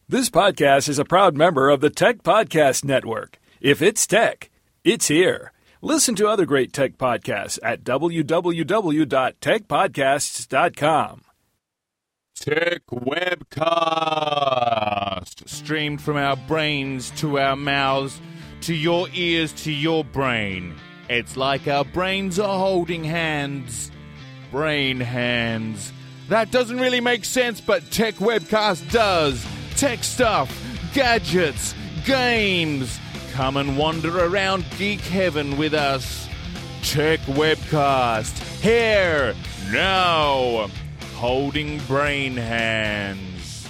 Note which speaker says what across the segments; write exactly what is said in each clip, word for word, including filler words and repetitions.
Speaker 1: This podcast is a proud member of the Tech Podcast Network. If it's tech, it's here. Listen to other great tech podcasts at w w w dot tech podcasts dot com.
Speaker 2: Tech Webcast, streamed from our brains to our mouths, to your ears, to your brain. It's like our brains are holding hands. Brain hands. That doesn't really make sense, but Tech Webcast does. Tech stuff, gadgets, games. Come and wander around geek heaven with us. Tech Webcast, here, now, holding brain hands.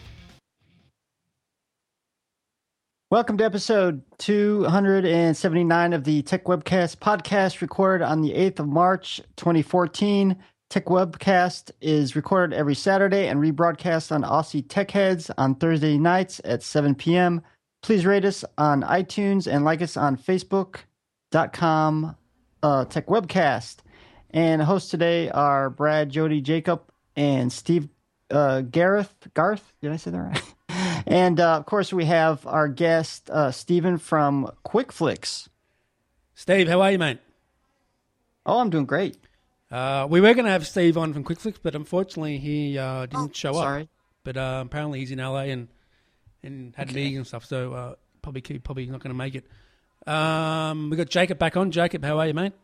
Speaker 3: Welcome to episode two hundred seventy-nine of the Tech Webcast podcast, recorded on the eighth of March, twenty fourteen. Tech Webcast is recorded every Saturday and rebroadcast on Aussie Tech Heads on Thursday nights at seven p.m. Please rate us on iTunes and like us on Facebook dot com uh, Tech Webcast. And hosts today are Brad, Jody, Jacob, and Steve uh, Gareth. Garth? Did I say that right? And, uh, of course, we have our guest, uh, Steven from QuickFlix.
Speaker 4: Steve, how are you, mate?
Speaker 3: Oh, I'm doing great.
Speaker 4: Uh, we were going to have Steve on from QuickFlix, but unfortunately he uh, didn't
Speaker 3: oh,
Speaker 4: show
Speaker 3: sorry.
Speaker 4: up. But uh, apparently he's in L A and, and had
Speaker 3: okay.
Speaker 4: meetings and stuff, so uh, probably probably not going to make it. Um, we got Jacob back on. Jacob, how are you, mate?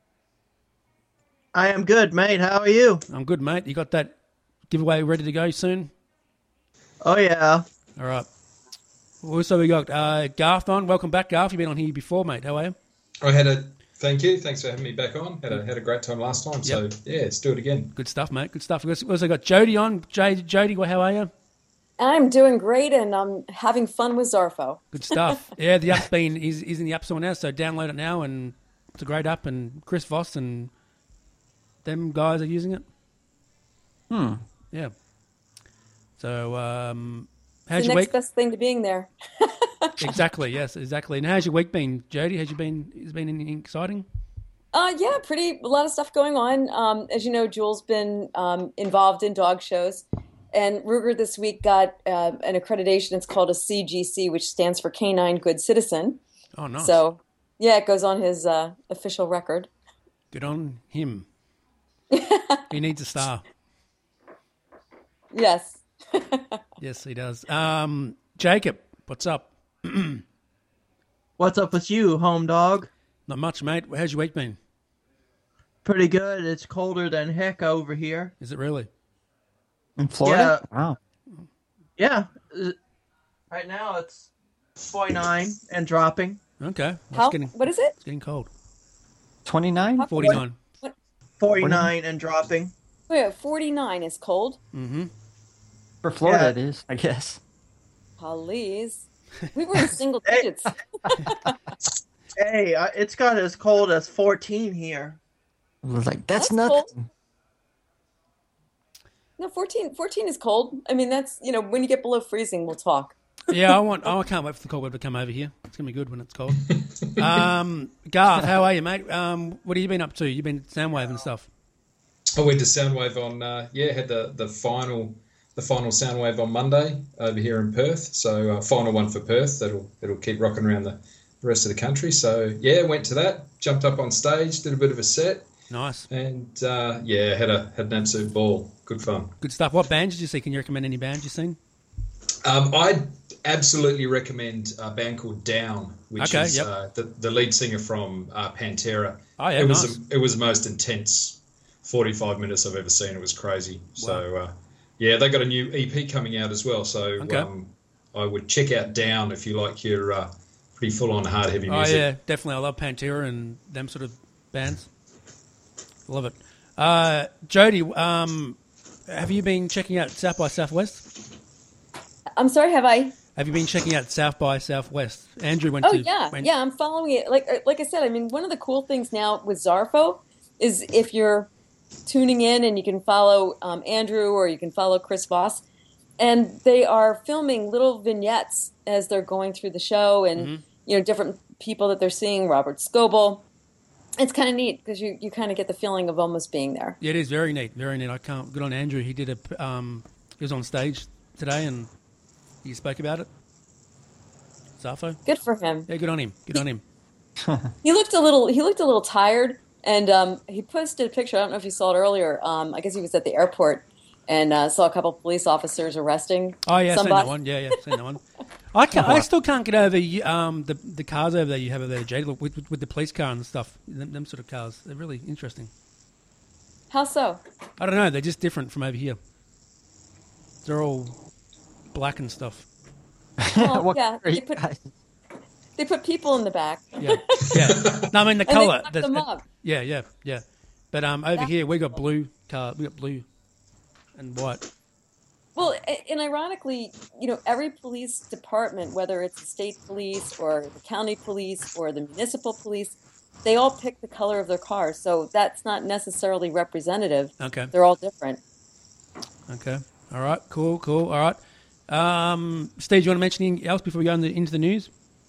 Speaker 5: I am good, mate. How are you?
Speaker 4: I'm good, mate. You got that giveaway ready to go soon?
Speaker 5: Oh, yeah.
Speaker 4: All right. Also, we got uh, Garth on. Welcome back, Garth. You've been on here before, mate. How are you?
Speaker 6: I had a thank you. Thanks for having me back on. Had a had a great time last time. So
Speaker 4: Yep.
Speaker 6: yeah, let's do it again.
Speaker 4: Good stuff, mate. Good stuff. We also got Jody on. Jody, Jody, how are you?
Speaker 7: I'm doing great, and I'm having fun with Zarfo.
Speaker 4: Good stuff. Yeah, the app's been is is in the App Store now, so download it now, and it's a great app. And Chris Voss and them guys are using it.
Speaker 3: Hmm.
Speaker 4: Yeah. So, um,
Speaker 7: It's
Speaker 4: how's
Speaker 7: the
Speaker 4: your
Speaker 7: next
Speaker 4: week?
Speaker 7: best thing to being there.
Speaker 4: Exactly. Yes. Exactly. And how's your week been, Jody? Has you been? Has been anything exciting?
Speaker 7: Uh, yeah, pretty, a lot of stuff going on. Um, as you know, Jules been um, involved in dog shows. And Ruger this week got uh, an accreditation. It's called a C G C, which stands for Canine Good Citizen.
Speaker 4: Oh, nice.
Speaker 7: So, yeah, it goes on his uh, official record.
Speaker 4: Good on him. He needs a star.
Speaker 7: Yes.
Speaker 4: Yes, he does. Um, Jacob, what's up?
Speaker 5: What's up with you, home dog?
Speaker 4: Not much, mate. How's your week been?
Speaker 5: Pretty good. It's colder than heck over here.
Speaker 4: Is it really?
Speaker 3: In Florida? Wow.
Speaker 5: Yeah. Uh, Right now it's forty-nine and dropping.
Speaker 4: Okay. Well,
Speaker 7: How,
Speaker 4: It's getting,
Speaker 7: what is it?
Speaker 4: it's getting cold.
Speaker 3: twenty-nine?
Speaker 7: How-
Speaker 4: forty-nine.
Speaker 5: forty-nine and dropping.
Speaker 7: Wait, forty-nine is cold?
Speaker 4: Mm-hmm.
Speaker 3: For Florida
Speaker 5: Yeah.
Speaker 3: it is, I guess.
Speaker 7: Please. We were in single
Speaker 5: Hey.
Speaker 7: digits.
Speaker 5: Hey, uh, it's got as cold as fourteen here.
Speaker 3: I was like, that's,
Speaker 7: That's
Speaker 3: nothing.
Speaker 7: cold. No, fourteen, fourteen is cold. I mean, that's, you know, when you get below freezing, we'll talk.
Speaker 4: Yeah, I want. Oh, I can't wait for the cold weather to come over here. It's gonna be good when it's cold. Um, Garth, how are you, mate? Um, what have you been up to? You've been Soundwave and stuff.
Speaker 6: I went to Soundwave on uh, yeah, had the, the final the final Soundwave on Monday over here in Perth. So uh, final one for Perth. That'll it'll keep rocking around the rest of the country. So yeah, went to that. Jumped up on stage, did a bit of a set,
Speaker 4: Nice,
Speaker 6: and uh, yeah, had a had an absolute ball. Good fun.
Speaker 4: good stuff. What bands did you see? Can you recommend any bands you've seen?
Speaker 6: Um, I absolutely recommend a band called Down, which
Speaker 4: Okay,
Speaker 6: is
Speaker 4: yep.
Speaker 6: uh, the, the lead singer from uh, Pantera.
Speaker 4: Oh, yeah,
Speaker 6: it was
Speaker 4: nice.
Speaker 6: a, it was the most intense forty-five minutes I've ever seen. It was crazy. So uh, yeah, they got a new E P coming out as well. So
Speaker 4: Okay.
Speaker 6: um, I would check out Down if you like your uh, pretty full on hard heavy
Speaker 4: Oh
Speaker 6: music.
Speaker 4: yeah, definitely. I love Pantera and them sort of bands. Love it. Uh, Jody, um, have you been checking out South by Southwest?
Speaker 7: I'm sorry, have I?
Speaker 4: Have you been checking out South by Southwest? Andrew went
Speaker 7: Oh
Speaker 4: to.
Speaker 7: yeah,
Speaker 4: went-
Speaker 7: yeah. I'm following it. Like like I said, I mean, one of the cool things now with Zarfo is if you're tuning in and you can follow um, Andrew or you can follow Chris Voss, and they are filming little vignettes as they're going through the show, and
Speaker 4: Mm-hmm.
Speaker 7: you know, different people that they're seeing. Robert Scoble. It's kind of neat because you, you kind of get the feeling of almost being there.
Speaker 4: Yeah, it is very neat, very neat. I can't. Good on Andrew. He did a. Um, he was on stage today and He spoke about it. Zafo.
Speaker 7: Good for him.
Speaker 4: Yeah, good on him. Good on him.
Speaker 7: He looked a little. He looked a little tired, and um, he posted a picture. I don't know if you saw it earlier. Um, I guess he was at the airport and uh, saw a couple of police officers arresting.
Speaker 4: Oh yeah,
Speaker 7: somebody.
Speaker 4: seen that one. Yeah, yeah, seen that one. I can't, I still can't get over um, the the cars over there you have over there, Jade, with, with, with the police car and stuff. Them, them sort of cars. They're really interesting.
Speaker 7: How so?
Speaker 4: I don't know. They're just different from over here. They're all black and stuff.
Speaker 7: Well,
Speaker 3: What
Speaker 7: yeah,
Speaker 3: are you
Speaker 7: they put
Speaker 3: guys-
Speaker 7: they put people in the back.
Speaker 4: Yeah, yeah. No, I mean the
Speaker 7: And they
Speaker 4: color.
Speaker 7: knock
Speaker 4: the-
Speaker 7: them
Speaker 4: the-
Speaker 7: up.
Speaker 4: Yeah, yeah, yeah. But um, over
Speaker 7: That-
Speaker 4: here we got blue car. We got blue and white.
Speaker 7: Well, a- and ironically, you know, every police department, whether it's the state police or the county police or the municipal police, they all pick the color of their cars. So that's not necessarily representative.
Speaker 4: Okay.
Speaker 7: They're all different.
Speaker 4: Okay. All right. Cool. Cool. All right. Um, Steve, do you want to mention anything else before we go into, into the news?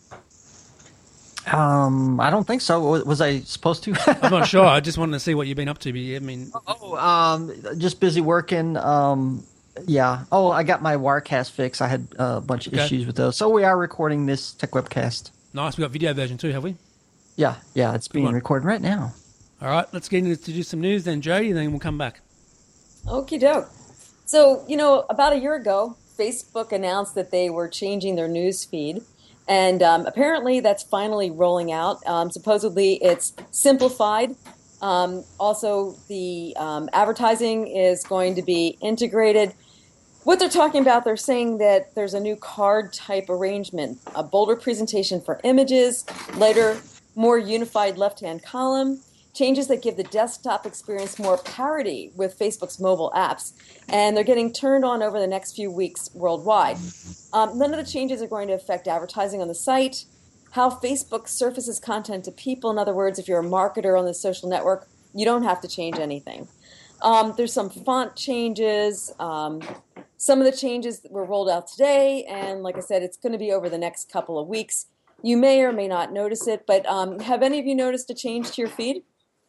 Speaker 3: Um, I don't think so. Was, was I supposed to?
Speaker 4: I'm not sure. I just wanted to see what you've been up to. But I mean,
Speaker 3: oh, um, just busy working. Um, yeah. Oh, I got my Wirecast fix. I had uh, a bunch of
Speaker 4: Okay.
Speaker 3: issues with those. So we are recording this Tech Webcast.
Speaker 4: nice. We got video version too, have we?
Speaker 3: Yeah, yeah. It's being
Speaker 4: on.
Speaker 3: recorded right now.
Speaker 4: All right. Let's get into to do some news then, Jody, and then we'll come back.
Speaker 7: Okie doke. So, you know, about a year ago, Facebook announced that they were changing their news feed. And um, apparently that's finally rolling out. Um, supposedly it's simplified. Um, also, the um, advertising is going to be integrated. What they're talking about, they're saying that there's a new card type arrangement, a bolder presentation for images, later, more unified left-hand column, changes that give the desktop experience more parity with Facebook's mobile apps. And they're getting turned on over the next few weeks worldwide. Um, none of the changes are going to affect advertising on the site, how Facebook surfaces content to people. In other words, if you're a marketer on the social network, you don't have to change anything. Um, there's some font changes. Um, some of the changes were rolled out today, and like I said, it's going to be over the next couple of weeks. You may or may not notice it, but um, have any of you noticed a change to your feed?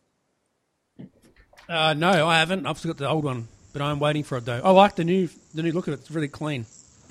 Speaker 4: Uh, no, I haven't. I've still got the old one, but I'm waiting for it though. I like the new the new look of it. It's really clean.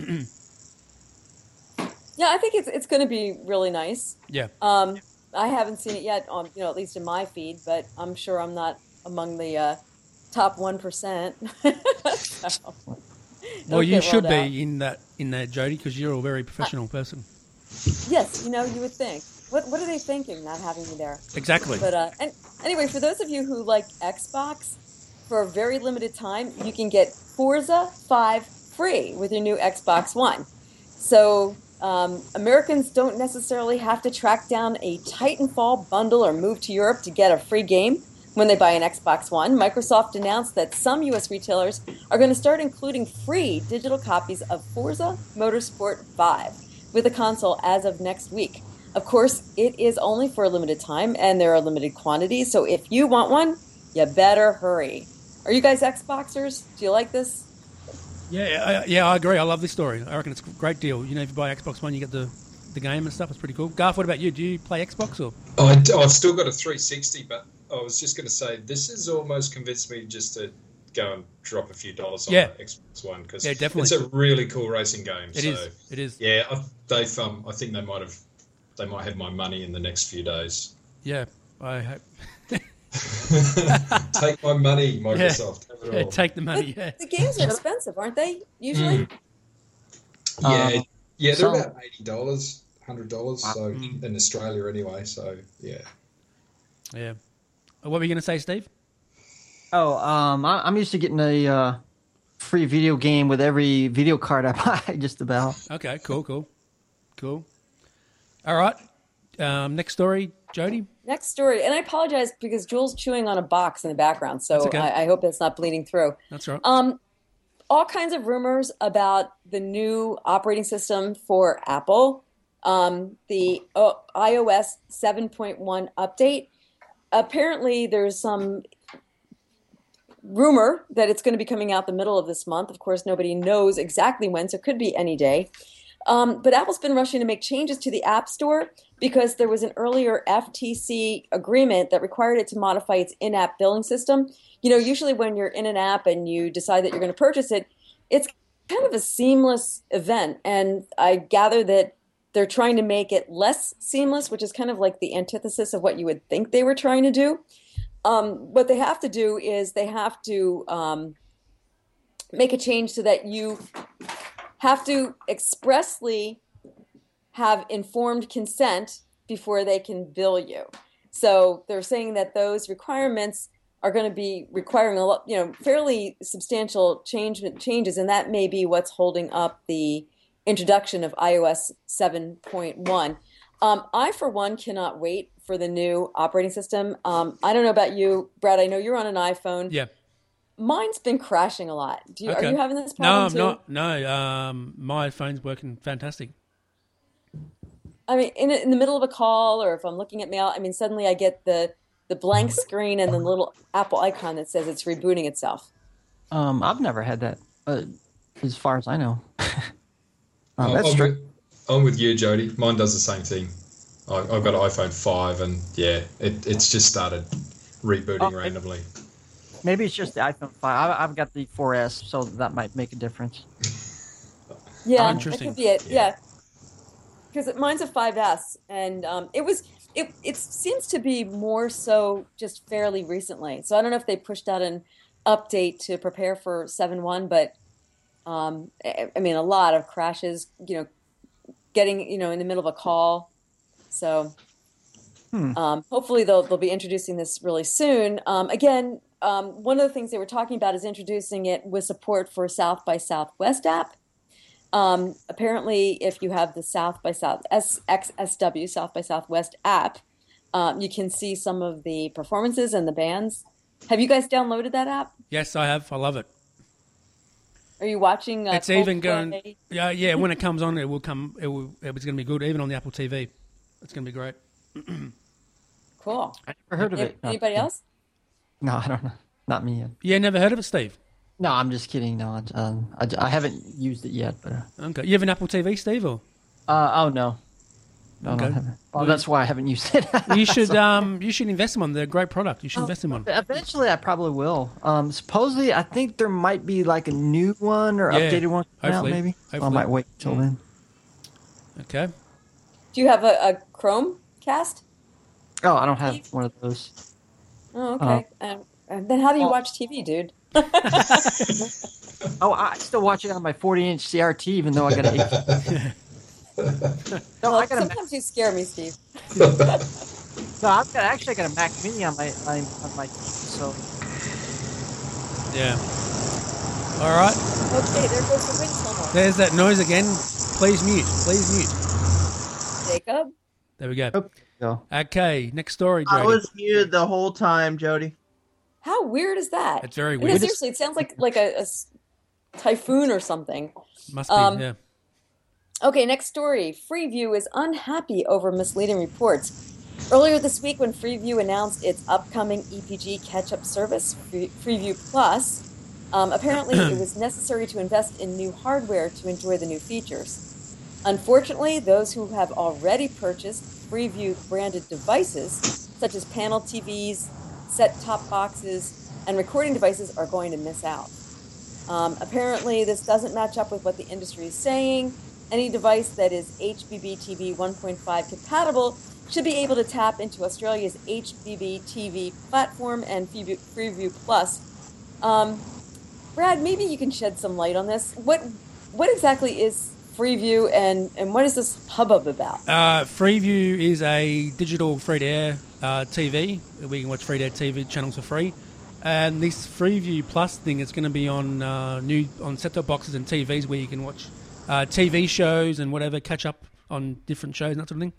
Speaker 7: Yeah, I think it's it's going to be really nice.
Speaker 4: Yeah.
Speaker 7: Um, I haven't seen it yet, on, you know, at least in my feed, but I'm sure I'm not among the uh, top one percent. So,
Speaker 4: Well,
Speaker 7: it'll
Speaker 4: you
Speaker 7: get
Speaker 4: should
Speaker 7: rolled out.
Speaker 4: be in that in that, Jody, because you're a very professional person.
Speaker 7: Yes, you know, you would think. What what are they thinking, not having me there?
Speaker 4: Exactly.
Speaker 7: But uh, and anyway, for those of you who like Xbox, for a very limited time, you can get Forza five free with your new Xbox One. So um, Americans don't necessarily have to track down a Titanfall bundle or move to Europe to get a free game when they buy an Xbox One. Microsoft announced that some U S retailers are going to start including free digital copies of Forza Motorsport five with the console as of next week. Of course, it is only for a limited time, and there are limited quantities, so if you want one, you better hurry. Are you guys Xboxers? Do you like this?
Speaker 4: Yeah, I, yeah, I agree. I love this story. I reckon it's a great deal. You know, if you buy Xbox One, you get the, the game and stuff. It's pretty cool. Garth, what about you? Do you play Xbox or?
Speaker 6: Oh, I, I've still got a three sixty, but I was just going to say this has almost convinced me just to go and drop a few dollars on
Speaker 4: Yeah.
Speaker 6: the Xbox One because
Speaker 4: Yeah, definitely.
Speaker 6: it's a really cool racing game.
Speaker 4: It
Speaker 6: so,
Speaker 4: is. It is.
Speaker 6: Yeah, I, they've. Um, I think they might have. They might have my money in the next few days.
Speaker 4: Yeah, I hope.
Speaker 6: Take my money, Microsoft. Have it
Speaker 4: Yeah,
Speaker 6: all.
Speaker 4: take the money. Yeah.
Speaker 7: The games are expensive, aren't they, usually?
Speaker 6: Yeah,
Speaker 3: Um,
Speaker 6: yeah, they're
Speaker 3: so-
Speaker 6: about eighty dollars, hundred dollars. So in Australia, anyway. So yeah.
Speaker 4: Yeah. What were you going to say, Steve?
Speaker 3: Oh, um, I, I'm used to getting a uh, free video game with every video card I buy, just about.
Speaker 4: Okay, cool, cool, cool. All right. Um, next story, Jody.
Speaker 7: Next story, and I apologize because Jules chewing on a box in the background, so
Speaker 4: That's okay.
Speaker 7: I, I hope that's not bleeding through.
Speaker 4: That's right.
Speaker 7: Um, all kinds of rumors about the new operating system for Apple, um, the uh, iOS seven point one update. Apparently, there's some rumor that it's going to be coming out the middle of this month. Of course, nobody knows exactly when, so it could be any day. Um, but Apple's been rushing to make changes to the App Store because there was an earlier F T C agreement that required it to modify its in-app billing system. You know, usually when you're in an app and you decide that you're going to purchase it, it's kind of a seamless event, and I gather that they're trying to make it less seamless, which is kind of like the antithesis of what you would think they were trying to do. Um, what they have to do is they have to um, make a change so that you have to expressly have informed consent before they can bill you. So they're saying that those requirements are going to be requiring a lot, you know, fairly substantial change changes, and that may be what's holding up the introduction of iOS seven point one. Um, I, for one, cannot wait for the new operating system. Um, I don't know about you, Brad. I know you're on an iPhone.
Speaker 4: Yeah.
Speaker 7: Mine's been crashing a lot. Do you,
Speaker 4: Okay.
Speaker 7: Are you having this
Speaker 4: No,
Speaker 7: problem
Speaker 4: I'm
Speaker 7: too?
Speaker 4: not. No, um, my phone's working fantastic.
Speaker 7: I mean, in, in the middle of a call, or if I'm looking at mail, I mean, suddenly I get the, the blank screen and the little Apple icon that says it's rebooting itself.
Speaker 3: Um, I've never had that, uh, as far as I know. um,
Speaker 6: I'm,
Speaker 3: that's
Speaker 6: I'm
Speaker 3: true.
Speaker 6: with, I'm with you, Jody. Mine does the same thing. I, I've got an iPhone five, and yeah, it, it's just started rebooting
Speaker 3: Oh,
Speaker 6: randomly.
Speaker 3: Maybe it's just the iPhone five. I, I've got the four S, so that might make a difference.
Speaker 7: Yeah, that
Speaker 4: interesting.
Speaker 7: could be it. Yeah, because mine's a five S, and um, it was it. It seems to be more so just fairly recently. So I don't know if they pushed out an update to prepare for seven point one, but um, I, I mean, a lot of crashes. You know, getting you know in the middle of a call. So
Speaker 3: Hmm.
Speaker 7: um, hopefully they'll they'll be introducing this really soon. Um, again. Um, one of the things they were talking about is introducing it with support for South by Southwest app. Um, apparently, if you have the South by South S X S W South by Southwest app, um, you can see some of the performances and the bands. Have you guys downloaded that app?
Speaker 4: Yes, I have. I love it.
Speaker 7: Are you watching? Uh,
Speaker 4: It's even going.
Speaker 7: Coldplay?
Speaker 4: Yeah, yeah. When it comes on, it will come. It will. It's going to be good, even on the Apple T V. It's going to be great.
Speaker 7: Cool.
Speaker 3: I never heard of it. No.
Speaker 7: Anybody else?
Speaker 3: No, I don't know. Not me yet.
Speaker 4: Yeah, never heard of it, Steve.
Speaker 3: No, I'm just kidding. No, I, um, I, I haven't used it yet. But uh,
Speaker 4: Okay, you have an Apple T V, Steve, or
Speaker 3: uh, oh no, no,
Speaker 4: Okay.
Speaker 3: no, I haven't. Well, that's why I haven't used it.
Speaker 4: you should. Um, you should invest in one. They're a great product. You should invest in one.
Speaker 3: Eventually, I probably will. Um, supposedly, I think there might be like a new one or
Speaker 4: Yeah,
Speaker 3: updated one coming out,
Speaker 4: hopefully.
Speaker 3: maybe. So I
Speaker 4: Hopefully.
Speaker 3: might wait till then.
Speaker 4: Okay.
Speaker 7: Do you have a, a Chromecast?
Speaker 3: Oh, I don't have one of those.
Speaker 7: Oh, okay. Um, and then how do you
Speaker 3: well-
Speaker 7: watch T V, dude?
Speaker 3: Oh, I still watch it on my forty inch C R T, even though I got an H D. No,
Speaker 7: Well,
Speaker 3: I got a Mac,
Speaker 7: sometimes you scare me, Steve.
Speaker 3: no, I've got actually I got a Mac Mini on my my on my T V. So
Speaker 4: Yeah. All right.
Speaker 7: Okay, there goes the wind tunnel.
Speaker 4: There's that noise again. Please mute. Please mute.
Speaker 7: Jacob?
Speaker 4: There we go.
Speaker 3: oh, go.
Speaker 4: Okay. Next story,
Speaker 5: I
Speaker 4: Jody.
Speaker 5: was muted the whole time, Jody.
Speaker 7: How weird is that?
Speaker 4: It's very
Speaker 7: I mean,
Speaker 4: weird.
Speaker 7: seriously, it sounds like like a, a s- typhoon or something.
Speaker 4: Must be.
Speaker 7: Um,
Speaker 4: yeah.
Speaker 7: Okay, next story. Freeview is unhappy over misleading reports. Earlier this week, when Freeview announced its upcoming E P G catch-up service, Free- Freeview Plus, um, apparently it was necessary to invest in new hardware to enjoy the new features. Unfortunately, those who have already purchased Freeview branded devices, such as panel T Vs, set-top boxes, and recording devices, are going to miss out. Um, apparently, this doesn't match up with what the industry is saying. Any device that is H B B T V one point five compatible should be able to tap into Australia's H B B T V platform and Freeview, Freeview Plus. Um, Brad, maybe you can shed some light on this. What what exactly is Freeview, and, and what is this hubbub about?
Speaker 4: Uh, Freeview is a digital free-to-air uh, T V. We can watch free-to-air T V channels for free. And this Freeview Plus thing is going to be on uh, new on set-top boxes and T Vs, where you can watch uh, T V shows and whatever, catch up on different shows and that sort of thing.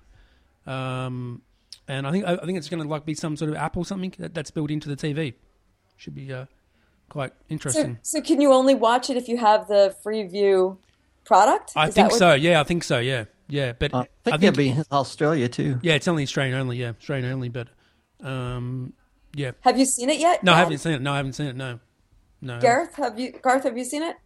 Speaker 4: Um, and I think I think it's going to like be some sort of app or something that, that's built into the T V. Should be uh, quite
Speaker 7: So,
Speaker 4: interesting.
Speaker 7: so can you only watch it if you have the Freeview product?
Speaker 4: I
Speaker 7: Is that
Speaker 4: think
Speaker 7: what-
Speaker 4: so. Yeah, I think so. Yeah, yeah. But
Speaker 3: Uh, I think it'll be in Australia too.
Speaker 4: yeah, it's only Australian only. Yeah, Australian only. But um, yeah.
Speaker 7: Have you seen it yet?
Speaker 4: No, I
Speaker 7: Brad?
Speaker 4: haven't seen it. No, I haven't seen it. No, no.
Speaker 7: Gareth, have you? Garth, have you seen it?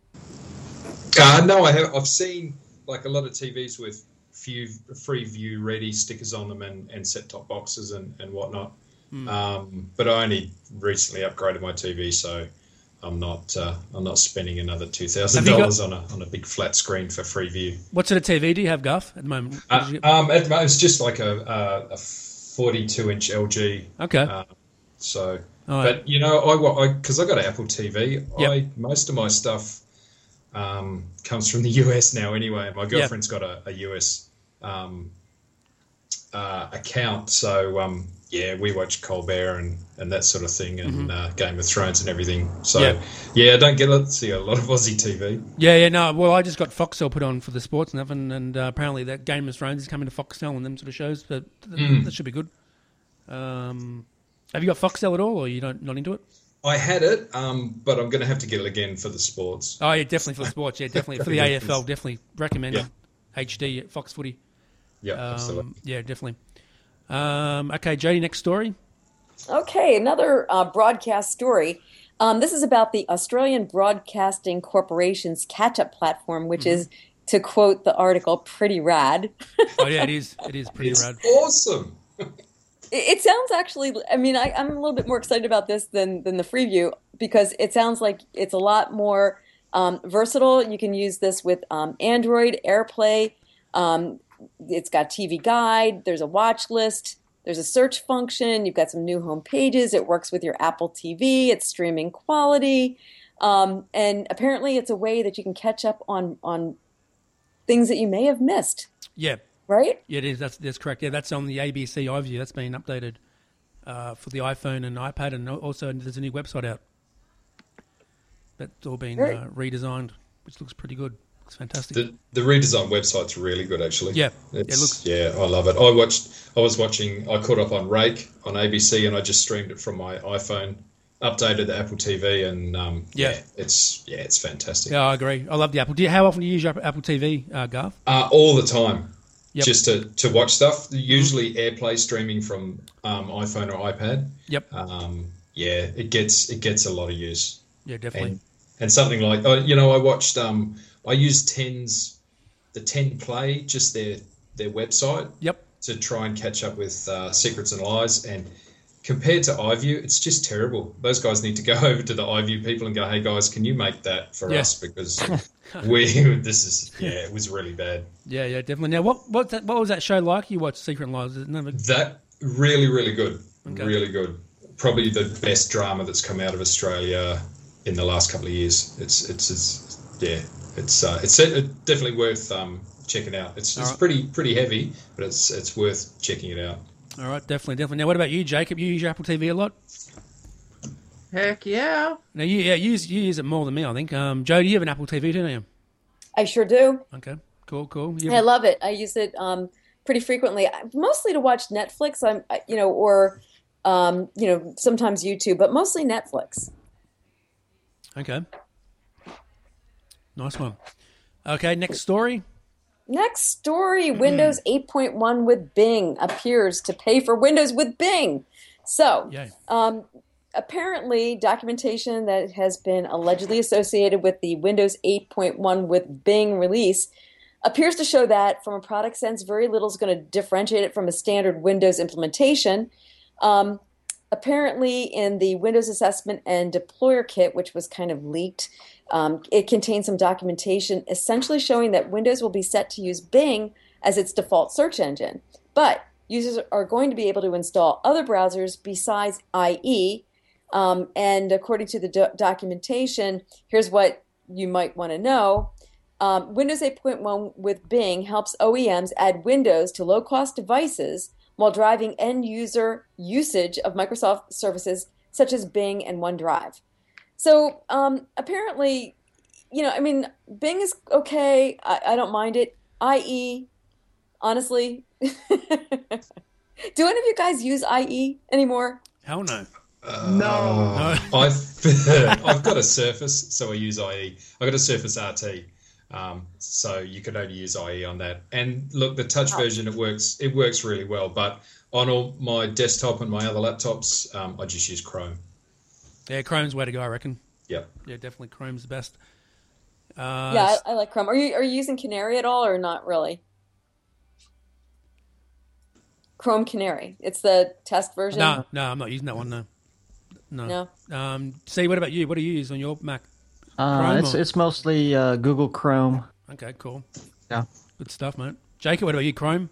Speaker 6: Uh, no, I have. I've seen like a lot of T Vs with few free view ready stickers on them and, and set top boxes and, and whatnot.
Speaker 4: Mm.
Speaker 6: Um, but I only recently upgraded my T V, so I'm not uh, I'm not spending another two thousand
Speaker 4: Have you
Speaker 6: dollars on a on a big flat screen for Freeview.
Speaker 4: What sort of T V do you have, Guff, at the moment? What
Speaker 6: Uh,
Speaker 4: did you get?
Speaker 6: um, at the moment, it's just like a a, a forty-two inch L G.
Speaker 4: Okay.
Speaker 6: Uh, so,
Speaker 4: All right.
Speaker 6: but you know, I because I, I got an Apple T V.
Speaker 4: Yep.
Speaker 6: I most of my stuff um, comes from the U S now anyway. My girlfriend's got a, a U S um, uh, account, so um, yeah, we watch Colbert and, and that sort of thing, and uh, Game of Thrones and everything. So
Speaker 4: Yeah.
Speaker 6: yeah, I don't get to see a lot of Aussie T V.
Speaker 4: Yeah, yeah, no. Well, I just got Foxtel put on for the sports and everything, and uh, apparently that Game of Thrones is coming to Foxtel and them sort of shows. But th- that should be good. Um, have you got Foxtel at all, or you don't not into it?
Speaker 6: I had it, um, but I'm going to have to get it again for the sports.
Speaker 4: Oh yeah, definitely for the sports. Yeah, definitely for the A F L. Definitely recommend
Speaker 6: Yeah.
Speaker 4: H D at Fox Footy.
Speaker 6: Yeah,
Speaker 4: Um,
Speaker 6: absolutely.
Speaker 4: yeah, definitely. Um, okay, Jodie, next story.
Speaker 7: Okay, another uh, broadcast story. Um, this is about the Australian Broadcasting Corporation's catch-up platform, which is, to quote the article, pretty rad.
Speaker 4: Oh yeah, it is. It is pretty
Speaker 6: It's
Speaker 4: rad.
Speaker 6: awesome.
Speaker 7: It, it sounds actually, I mean, I, I'm a little bit more excited about this than, than the Freeview because it sounds like it's a lot more um, versatile. You can use this with um, Android, AirPlay. Um, it's got T V Guide. There's a watch list. There's a search function. You've got some new home pages. It works with your Apple T V. It's streaming quality. Um, and apparently it's a way that you can catch up on, on things that you may have missed,
Speaker 4: Yeah,
Speaker 7: right?
Speaker 4: yeah, it is. That's that's correct. Yeah, that's on the A B C iView. That's been updated uh, for the iPhone and iPad, and also there's a new website out. That's all been
Speaker 7: Very-
Speaker 4: uh, redesigned, which looks pretty good. Looks fantastic.
Speaker 6: The the redesigned website's really good, actually.
Speaker 4: Yeah,
Speaker 6: it's,
Speaker 4: it looks-
Speaker 6: Yeah, I love it. I watched. I was watching. I caught up on Rake on A B C, and I just streamed it from my iPhone. Updated the Apple T V, and um,
Speaker 4: Yeah.
Speaker 6: yeah. it's yeah, it's fantastic.
Speaker 4: Yeah, I agree. I love the Apple. Do you, how often do you use your Apple T V, uh, Garth?
Speaker 6: Uh, all the time,
Speaker 4: Yep.
Speaker 6: just to, to watch stuff. Usually AirPlay streaming from um, iPhone or iPad.
Speaker 4: Yep.
Speaker 6: Um, yeah, it gets it gets a lot of use.
Speaker 4: Yeah, definitely.
Speaker 6: And, and something like, oh, you know, I watched. Um, I used Ten's the Ten Play, just their their website,
Speaker 4: Yep.
Speaker 6: to try and catch up with uh, Secrets and Lies. And compared to iView, it's just terrible. Those guys need to go over to the iView people and go, hey guys, can you make that for
Speaker 4: Yeah.
Speaker 6: us? Because we this is yeah, it was really bad.
Speaker 4: Yeah, yeah, definitely. Now, what what that, what was that show like? You watched Secret Lives? Is it never?
Speaker 6: That really, really good.
Speaker 4: Okay.
Speaker 6: Really good. Probably the best drama that's come out of Australia in the last couple of years. It's it's, it's yeah, it's uh, it's it, definitely worth um, checking out. It's, it's
Speaker 4: right.
Speaker 6: pretty pretty heavy, but it's it's worth checking it out.
Speaker 4: All right, definitely, definitely. Now, what about you, Jacob? You use your Apple T V a lot?
Speaker 5: Heck yeah.
Speaker 4: Now, you yeah, you use you use it more than me, I think. Um, Joe, do you have an Apple T V, don't you?
Speaker 7: I sure do.
Speaker 4: Okay, cool, cool. You
Speaker 7: I love it. I use it um, pretty frequently, mostly to watch Netflix. I'm, I- you know, or um, you know, sometimes YouTube, but mostly Netflix.
Speaker 4: Okay, nice one. Okay, next story.
Speaker 7: Next story: Windows eight point one with Bing appears to pay for Windows with Bing. So,
Speaker 4: Yay.
Speaker 7: um, apparently, documentation that has been allegedly associated with the Windows eight point one with Bing release appears to show that, from a product sense, very little is going to differentiate it from a standard Windows implementation. Um, apparently, in the Windows Assessment and Deployer Kit, which was kind of leaked, um, it contains some documentation essentially showing that Windows will be set to use Bing as its default search engine. But users are going to be able to install other browsers besides I E. Um, and according to the do- documentation, here's what you might want to know. Um, Windows eight point one with Bing helps O E Ms add Windows to low-cost devices while driving end-user usage of Microsoft services such as Bing and OneDrive. So um, apparently, you know, I mean, Bing is okay. I, I don't mind it. I E, honestly. Do any of you guys use I E anymore?
Speaker 4: Hell no.
Speaker 5: No.
Speaker 6: I've I've got a Surface, so I use I E. I've got a Surface R T, um, so you can only use I E on that. And look, the touch version, it works. It works really well. But on all my desktop and my other laptops, um, I just use Chrome.
Speaker 4: Yeah, Chrome's the way to go, I reckon.
Speaker 6: Yep.
Speaker 4: Yeah, definitely Chrome's the best. Uh,
Speaker 7: Yeah, I, I like Chrome. Are you are you using Canary at all, or not really? Chrome Canary. It's the test version.
Speaker 4: No, no, I'm not using that one. No. No.
Speaker 7: No.
Speaker 4: Um, see, what about you? What do you use on your Mac?
Speaker 3: Uh,
Speaker 4: Chrome
Speaker 3: it's
Speaker 4: or-
Speaker 3: it's mostly uh, Google Chrome.
Speaker 4: Okay, cool.
Speaker 3: Yeah.
Speaker 4: Good stuff, mate. Jacob, what about you? Chrome?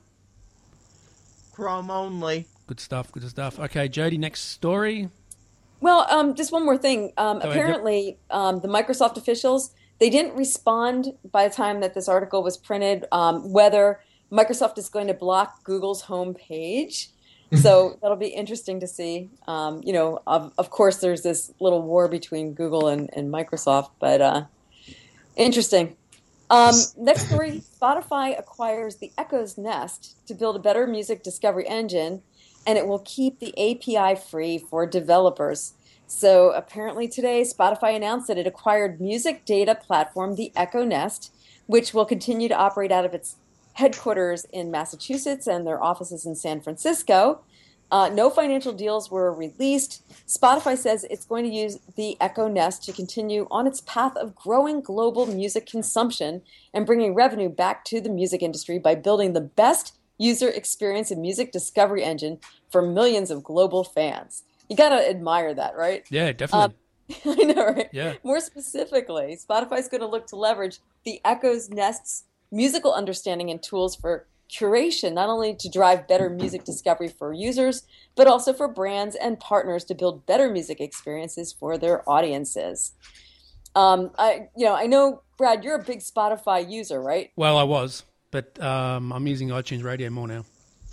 Speaker 5: Chrome only.
Speaker 4: Good stuff, good stuff. Okay, Jody, next story.
Speaker 7: Well, um, just one more thing. Um,
Speaker 4: Go ahead, yep.
Speaker 7: apparently, um, the Microsoft officials, they didn't respond by the time that this article was printed, um, whether Microsoft is going to block Google's homepage. So that'll be interesting to see. Um, you know, of, of course, there's this little war between Google and, and Microsoft, but uh, interesting. Um, next story, Spotify acquires the Echo's Nest to build a better music discovery engine, and it will keep the A P I free for developers. So apparently today, Spotify announced that it acquired music data platform, the Echo Nest, which will continue to operate out of its headquarters in Massachusetts and their offices in San Francisco. Uh, no financial deals were released. Spotify says it's going to use the Echo Nest to continue on its path of growing global music consumption and bringing revenue back to the music industry by building the best user experience and music discovery engine for millions of global fans. You got to admire that, right?
Speaker 4: Yeah, definitely.
Speaker 7: Um, I know, right?
Speaker 4: Yeah.
Speaker 7: More specifically, Spotify's going to look to leverage the Echo's Nest's musical understanding and tools for curation, not only to drive better music discovery for users, but also for brands and partners to build better music experiences for their audiences. Um, I, you know, I know, Brad, you're a big Spotify user, right?
Speaker 4: Well, I was, but um, I'm using iTunes Radio more now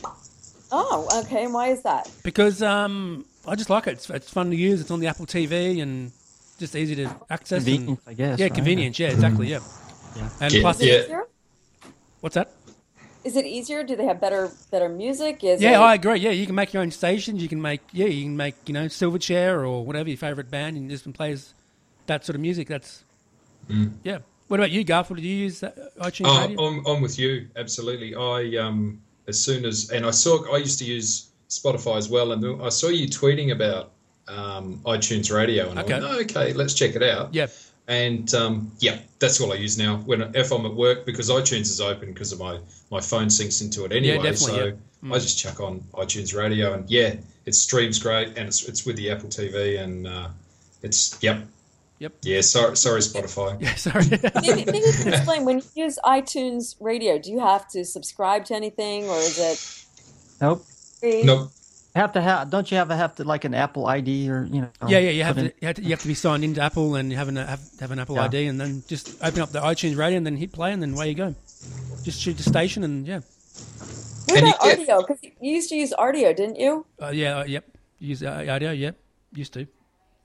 Speaker 7: Oh, okay. And why is that?
Speaker 4: because um, I just like it. It's, it's fun to use. It's on the Apple T V and just easy to access. and-
Speaker 3: Convenience, I guess.
Speaker 4: yeah,
Speaker 3: right?
Speaker 4: convenience. Yeah, exactly. Yeah.
Speaker 3: Yeah.
Speaker 4: And
Speaker 6: Yeah,
Speaker 4: plus,
Speaker 7: Is it
Speaker 6: yeah.
Speaker 7: easier?
Speaker 4: what's that?
Speaker 7: Is it easier? Do they have better better music? Is
Speaker 4: Yeah,
Speaker 7: it...
Speaker 4: I agree. Yeah, you can make your own stations. You can make yeah, you can make you know Silverchair or whatever your favorite band, and just plays that sort of music. That's yeah. What about you, Garth? What did you use that iTunes
Speaker 6: Oh,
Speaker 4: Radio?
Speaker 6: I'm, I'm with you. Absolutely. I um as soon as and I saw I used to use Spotify as well, and I saw you tweeting about um, iTunes Radio, and
Speaker 4: Okay.
Speaker 6: I went, oh, okay, let's check it out.
Speaker 4: Yeah,
Speaker 6: And um, yeah, that's all I use now. When if I'm at work, because iTunes is open because of my my phone syncs into it anyway.
Speaker 4: definitely,
Speaker 6: so
Speaker 4: yeah. Mm.
Speaker 6: I just chuck on iTunes Radio, and yeah, it streams great, and it's it's with the Apple T V, and uh, it's yep.
Speaker 4: Yep.
Speaker 6: Yeah, sorry, sorry, Spotify.
Speaker 4: yeah. Sorry.
Speaker 7: Maybe, maybe you can explain, when you use iTunes Radio, do you have to subscribe to anything, or is it
Speaker 3: Nope.
Speaker 7: free?
Speaker 6: Nope.
Speaker 3: Have to have? Don't you have to have to like an Apple I D or you know?
Speaker 4: yeah, yeah. You have
Speaker 3: put
Speaker 4: to
Speaker 3: in-
Speaker 4: you have to, you have to be signed into Apple and have an have, have an Apple
Speaker 3: Yeah.
Speaker 4: I D, and then just open up the iTunes Radio and then hit play, and then away you go. Just shoot the station, and yeah,
Speaker 7: What
Speaker 6: And you
Speaker 7: about
Speaker 6: get-
Speaker 7: Ardio? Because you used to use Ardio, didn't you?
Speaker 4: uh, yeah, uh, yep. Use uh, audio, yep. Used to.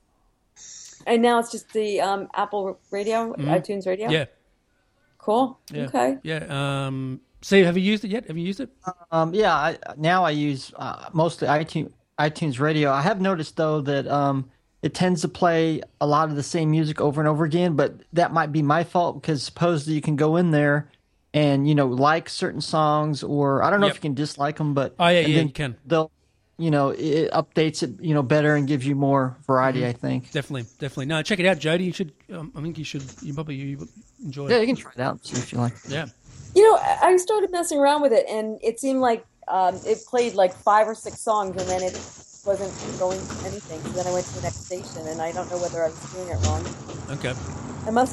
Speaker 7: And now it's just the um, Apple Radio, iTunes Radio?
Speaker 4: Mm-hmm. Yeah,
Speaker 7: Cool.
Speaker 4: yeah.
Speaker 7: Okay.
Speaker 4: Yeah. Um, Steve, have you used it yet? Have you used it?
Speaker 3: Um, yeah, I, now I use uh, mostly iTunes iTunes Radio. I have noticed though that um, it tends to play a lot of the same music over and over again, but that might be my fault because supposedly you can go in there and you know like certain songs, or I don't know
Speaker 4: Yep.
Speaker 3: if you can dislike them, but
Speaker 4: Oh, yeah,
Speaker 3: and
Speaker 4: yeah,
Speaker 3: then
Speaker 4: you can.
Speaker 3: They'll, you know, it updates it, you know, better and gives you more variety.
Speaker 4: Mm-hmm.
Speaker 3: I think.
Speaker 4: Definitely, definitely. No, check it out, Jody. You should. Um, I think you should. You probably you would enjoy
Speaker 3: Yeah,
Speaker 4: it.
Speaker 3: you can try it out and see if you like.
Speaker 4: Yeah.
Speaker 7: You know, I I started messing around with it, and it seemed like um, it played like five or six songs, and then it wasn't going to anything. So then I went to the next station, and I don't know whether I was doing it wrong.
Speaker 4: Okay.
Speaker 7: I must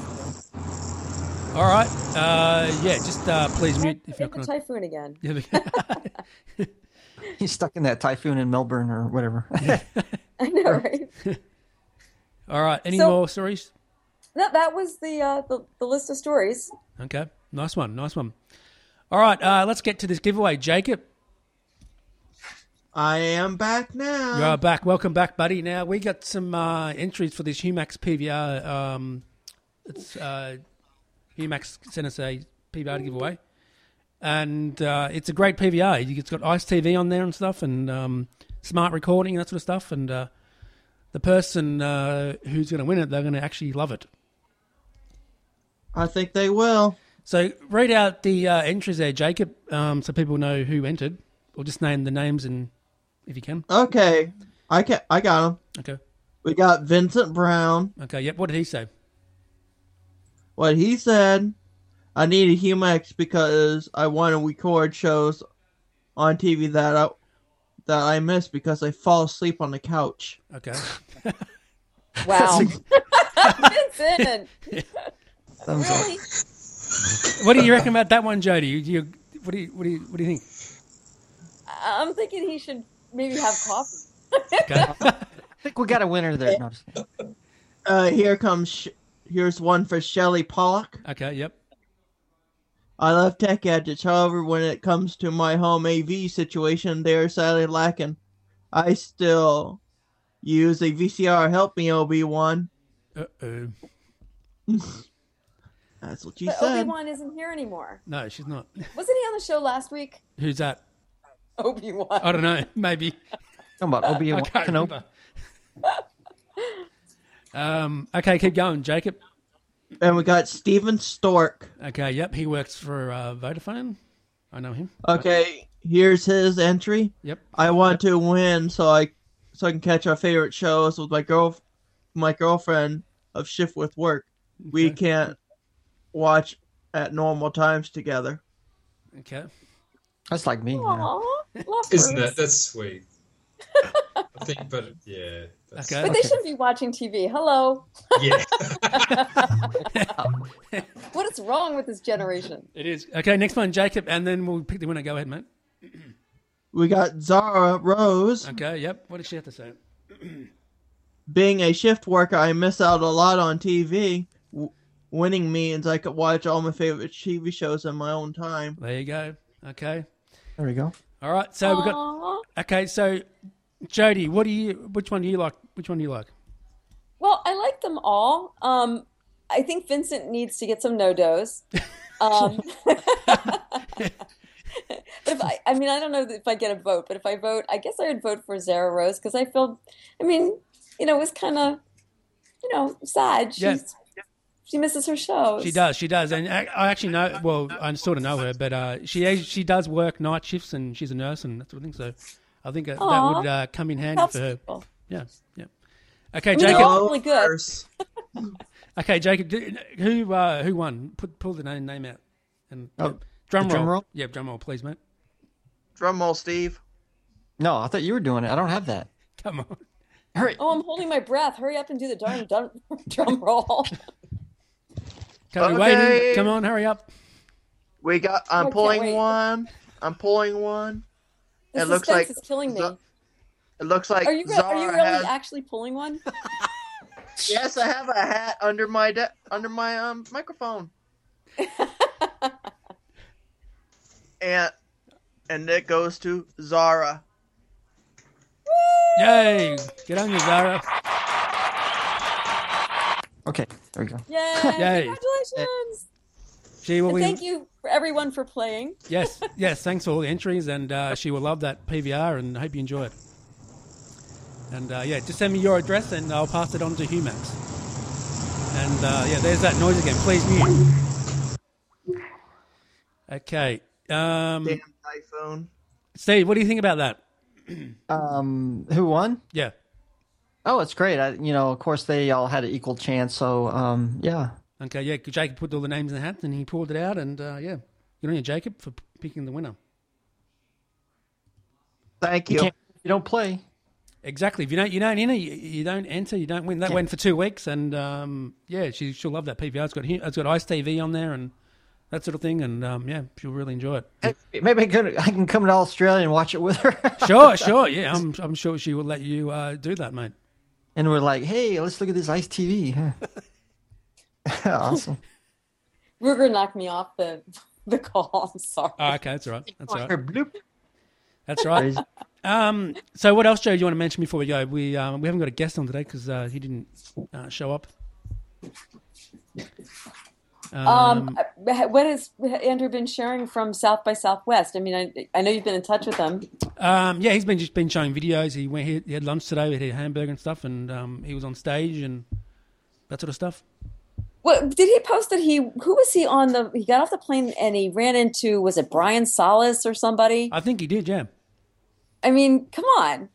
Speaker 4: All right. Uh, yeah. Just uh, please mute if you're
Speaker 7: hit the
Speaker 4: going.
Speaker 7: typhoon again.
Speaker 4: Yeah.
Speaker 3: He's stuck in that typhoon in Melbourne or whatever.
Speaker 7: I know, right?
Speaker 4: All right. Any
Speaker 7: So-
Speaker 4: more stories?
Speaker 7: No, that was the, uh, the the list of stories.
Speaker 4: Okay. Nice one. Nice one. All right. Uh, let's get to this giveaway, Jacob.
Speaker 5: I am back now.
Speaker 4: You are back. Welcome back, buddy. Now we got some uh, entries for this Humax P V R. Um, it's uh, Humax sent us a P V R to give away, and uh, it's a great P V R. It's got Ice T V on there and stuff, and um, smart recording and that sort of stuff. And uh, the person uh, who's going to win it, they're going to actually love it.
Speaker 5: I think they will.
Speaker 4: So read out the uh, entries there, Jacob, um, so people know who entered, or just name the names and if you can.
Speaker 5: Okay, I can. I got them.
Speaker 4: Okay.
Speaker 5: We got Vincent Brown.
Speaker 4: Okay. Yep. What did he say?
Speaker 5: What he said, I need a Humax because I want to record shows on T V that I that I miss because I fall asleep on the couch.
Speaker 4: Okay.
Speaker 7: Wow. Vincent.
Speaker 3: Thumbs up.
Speaker 7: Really?
Speaker 4: What do you reckon about that one, Jody? You, you, what do you what do you what do you think?
Speaker 7: I'm thinking he should maybe have coffee.
Speaker 4: Okay.
Speaker 3: I think we got a winner there. No, just kidding.
Speaker 5: Uh, here comes. Sh- here's one for Shelley Pollock.
Speaker 4: Okay. Yep.
Speaker 5: I love tech gadgets. However, when it comes to my home A V situation, they are sadly lacking. I still use a V C R. Help me, Obi-Wan.
Speaker 4: Uh oh.
Speaker 5: That's what she
Speaker 7: But
Speaker 5: said.
Speaker 7: Obi-Wan isn't here anymore.
Speaker 4: No, she's not.
Speaker 7: Wasn't he on the show last week?
Speaker 4: Who's that?
Speaker 7: Obi-Wan.
Speaker 4: I don't know. Maybe.
Speaker 3: Talking about
Speaker 4: I
Speaker 3: Obi-Wan
Speaker 4: can't
Speaker 3: Kenobi.
Speaker 4: remember. um. Okay, keep going, Jacob.
Speaker 5: And we got Steven Stork.
Speaker 4: Okay. Yep. He works for uh, Vodafone. I know him.
Speaker 5: Okay, here's his entry.
Speaker 4: Yep.
Speaker 5: I want to win so I so I can catch our favorite shows with my girl, my girlfriend of shift with work. We
Speaker 4: Okay.
Speaker 5: can't watch at normal times together.
Speaker 4: Okay.
Speaker 3: That's like me. Yeah.
Speaker 7: Aw, love
Speaker 6: Isn't
Speaker 7: birds.
Speaker 6: that that's sweet? I think, but yeah, that's,
Speaker 4: Okay.
Speaker 7: But they shouldn't be watching T V. Hello.
Speaker 6: yeah.
Speaker 7: What is wrong with this generation?
Speaker 4: It is. Okay. Next one, Jacob, and then we'll pick the winner. Go ahead, mate.
Speaker 5: We got Zara Rose.
Speaker 4: Okay. Yep. What does she have to say?
Speaker 5: Being a shift worker, I miss out a lot on T V. W- winning means I could watch all my favorite T V shows in my own time.
Speaker 4: There you go. Okay.
Speaker 3: There we go.
Speaker 4: All right. So we got.
Speaker 7: Aw.
Speaker 4: Okay. So, Jody, what do you? Which one do you like? Which one do you like?
Speaker 7: Well, I like them all. Um, I think Vincent needs to get some no-dos. Um, but if I, I mean, I don't know if I get a vote, but if I vote, I guess I would vote for Zara Rose because I feel, I mean, you know, it was kind of, you know, sad. She's,
Speaker 4: Yeah.
Speaker 7: She misses her shows.
Speaker 4: She does. She does. And I I actually know. Well, I sort of know her, but uh, she she does work night shifts, and she's a nurse and that sort of thing. So, I think that, that
Speaker 7: Aw.
Speaker 4: would uh, come in handy
Speaker 7: Helps
Speaker 4: for her.
Speaker 7: people.
Speaker 4: Yeah. Yeah. Okay,
Speaker 7: I mean, they're
Speaker 4: Jacob.
Speaker 7: all really good.
Speaker 5: First.
Speaker 4: Okay, Jacob. do- Who uh, who won? Put pull the name name out. And
Speaker 3: Oh,
Speaker 4: uh, drum
Speaker 3: the
Speaker 4: roll.
Speaker 3: drum roll?
Speaker 4: Yeah, drum roll, please, mate.
Speaker 5: Drum roll, Steve.
Speaker 3: No, I thought you were doing it. I don't have that.
Speaker 4: Come on.
Speaker 3: Hurry.
Speaker 7: Oh, I'm holding my breath. Hurry up and do the darn drum, drum roll.
Speaker 4: Can't be
Speaker 5: Okay.
Speaker 4: waiting. Come on, hurry up.
Speaker 5: We got.
Speaker 7: I
Speaker 5: I'm
Speaker 7: can't
Speaker 5: pulling
Speaker 7: wait.
Speaker 5: one. I'm pulling one.
Speaker 7: The
Speaker 5: It looks
Speaker 7: suspense
Speaker 5: like
Speaker 7: is killing me.
Speaker 5: Zo- It looks like
Speaker 7: Are you, re-
Speaker 5: Zara
Speaker 7: are you really
Speaker 5: has.
Speaker 7: actually pulling one?
Speaker 5: Yes, I have a hat under my de- under my um microphone. and and it goes to Zara.
Speaker 4: Yay! Get on you, Zara.
Speaker 3: Okay, there we go.
Speaker 7: Yay!
Speaker 4: Yay.
Speaker 7: Congratulations!
Speaker 4: She will
Speaker 7: And
Speaker 4: win.
Speaker 7: thank you for everyone for playing.
Speaker 4: Yes, yes. Thanks for all the entries, and uh, she will love that P V R, and I hope you enjoy it. And uh, yeah, just send me your address, and I'll pass it on to Humax. And uh, yeah, there's that noise again. Please mute. Okay, um,
Speaker 5: Damn typhoon.
Speaker 4: Steve, what do you think about that?
Speaker 3: Um, who won?
Speaker 4: Yeah.
Speaker 3: Oh, it's great. I, you know, of course, they all had an equal chance. So, um, yeah.
Speaker 4: Okay, yeah. Jacob put all the names in the hat, and he pulled it out, and uh, yeah, good on you, Jacob, for p- picking the winner.
Speaker 5: Thank
Speaker 3: You
Speaker 5: you.
Speaker 3: can't. You don't play.
Speaker 4: Exactly. If you don't, you don't enter. You, you don't enter. You don't win. That
Speaker 3: Yeah.
Speaker 4: went for two weeks, and um, yeah, she she'll love that P V R. It's got hu- it's got Ice T V on there and that sort of thing, and um, yeah, she'll really enjoy it.
Speaker 3: Hey, maybe I can, I can come to Australia and watch it with her.
Speaker 4: Sure, sure. Yeah, I'm I'm sure she will let you uh, do that, mate.
Speaker 3: And we're like, hey, let's look at this Ice T V. Awesome.
Speaker 7: Ruger knocked me off the the call. I'm sorry.
Speaker 4: Oh, okay, that's all right. That's all right.
Speaker 3: Bloop.
Speaker 4: That's right.
Speaker 3: Crazy.
Speaker 4: Um, so what else, Joe? Do you want to mention before we go? We um, we haven't got a guest on today because uh, he didn't uh, show up.
Speaker 7: Um, what has Andrew been sharing from South by Southwest? I mean, I I know you've been in touch with him.
Speaker 4: Um, yeah, he's been just been showing videos. He went he, he had lunch today. We had a hamburger and stuff, and um, he was on stage and that sort of stuff.
Speaker 7: What did he post that he? Who was he on the? He got off the plane and he ran into. Was it Brian Salas or somebody?
Speaker 4: I think he did. Yeah.
Speaker 7: I mean, come on.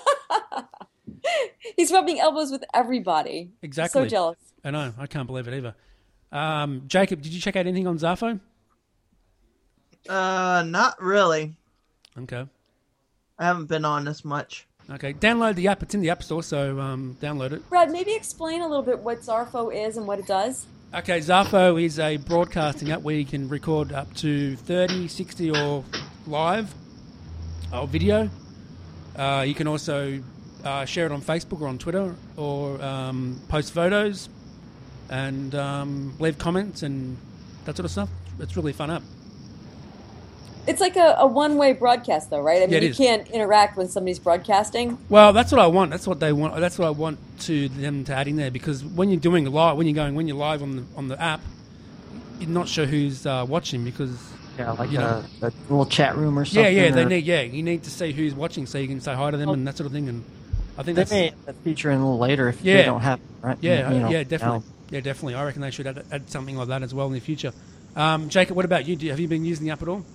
Speaker 7: He's rubbing elbows with everybody.
Speaker 4: Exactly.
Speaker 7: So jealous.
Speaker 4: I know. I can't believe it either. Um, Jacob, did you check out anything on Zafo?
Speaker 5: Uh, not really.
Speaker 4: Okay.
Speaker 5: I haven't been on this much.
Speaker 4: Okay, download the app. It's in the App Store, so um, download it.
Speaker 7: Brad, maybe explain a little bit what Zarfo is and what it does.
Speaker 4: Okay, Zarfo is a broadcasting app where you can record up to thirty, sixty, or live or video. Uh, you can also uh, share it on Facebook or on Twitter, or um, post photos and um, leave comments and that sort of stuff. It's really a fun app.
Speaker 7: It's like a, a one-way broadcast, though, right? I mean,
Speaker 4: Yeah, it
Speaker 7: you
Speaker 4: is.
Speaker 7: can't interact when somebody's broadcasting.
Speaker 4: Well, that's what I want. That's what they want. That's what I want to them to add in there, because when you're doing live, when you're going, when you're live on the on the app, you're not sure who's uh, watching because
Speaker 3: Yeah, like
Speaker 4: you know.
Speaker 3: a, a little chat room or something.
Speaker 4: yeah, yeah, they
Speaker 3: or-
Speaker 4: need yeah, you need to see who's watching so you can say hi to them and that sort of thing. And I think
Speaker 3: They
Speaker 4: that's
Speaker 3: may add that feature in a little later if
Speaker 4: Yeah.
Speaker 3: they don't have it, right?
Speaker 4: yeah,
Speaker 3: You know,
Speaker 4: yeah, definitely,
Speaker 3: now.
Speaker 4: yeah, definitely. I reckon they should add, add something like that as well in the future. Um, Jacob, what about you? Do, have you been using the app at all?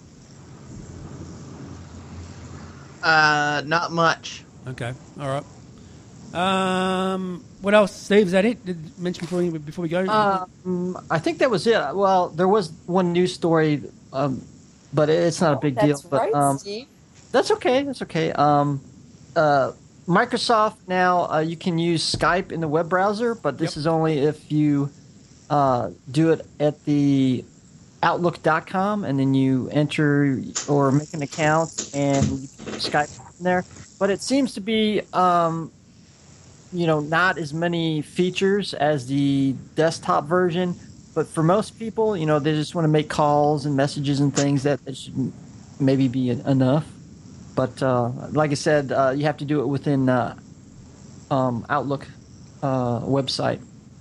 Speaker 5: Uh, not much.
Speaker 4: Okay, all right. Um, what else, Steve? Is that it? Did you mention before we, before we go?
Speaker 3: Um, I think that was it. Well, there was one news story, um, but it's not a big
Speaker 7: That's
Speaker 3: deal. But
Speaker 7: right,
Speaker 3: um,
Speaker 7: Steve.
Speaker 3: that's okay. That's okay. Um, uh, Microsoft now uh, you can use Skype in the web browser, but this
Speaker 4: Yep.
Speaker 3: is only if you uh, do it at the Outlook dot com, and then you enter or make an account and you can Skype in there. But it seems to be, um, you know, not as many features as the desktop version. But for most people, you know, they just want to make calls and messages and things. That, that should maybe be enough. But uh, like I said, uh, you have to do it within uh, um, Outlook uh, website.